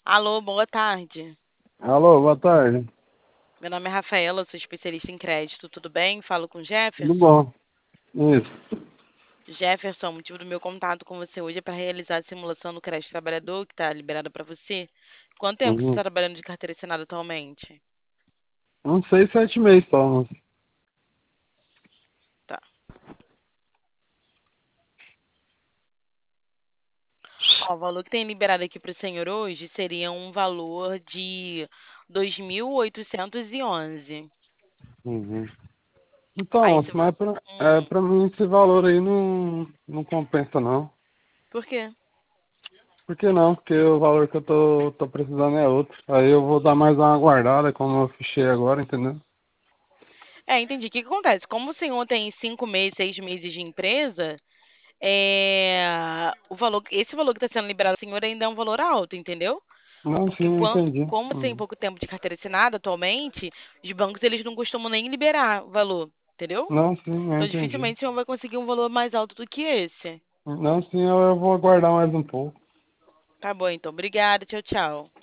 Alô, boa tarde. Alô, boa tarde. Meu nome é Rafaela, sou especialista em crédito. Tudo bem? Falo com Tudo Jefferson. bom? Isso. Jefferson, o motivo do meu contato com você hoje é para realizar a simulação do crédito trabalhador que está liberada para você. Quanto tempo você Uhum. está trabalhando de carteira assinada atualmente? Uns 6, 7 meses só, mas... Tá. Ó, o valor que tem liberado aqui para o senhor hoje seria um valor de 2.811. Uhum. Aí, Então, se... mas pra mim esse valor aí não compensa não. Por quê? Por que não? Porque o valor que eu tô precisando é outro. Aí eu vou dar mais uma guardada, como eu fichei agora, entendeu? Entendi. O que que acontece? Como o senhor tem 5 meses, 6 meses de empresa, esse valor que está sendo liberado ao senhor ainda é um valor alto, entendeu? Não, sim, Porque eu entendi. como tem pouco tempo de carteira assinada atualmente, os bancos eles não costumam nem liberar o valor, entendeu? Não, sim, eu Então entendi. dificilmente o senhor vai conseguir um valor mais alto do que esse. Não, sim, eu vou aguardar mais um pouco. Tá bom, então. Obrigada. Tchau, tchau.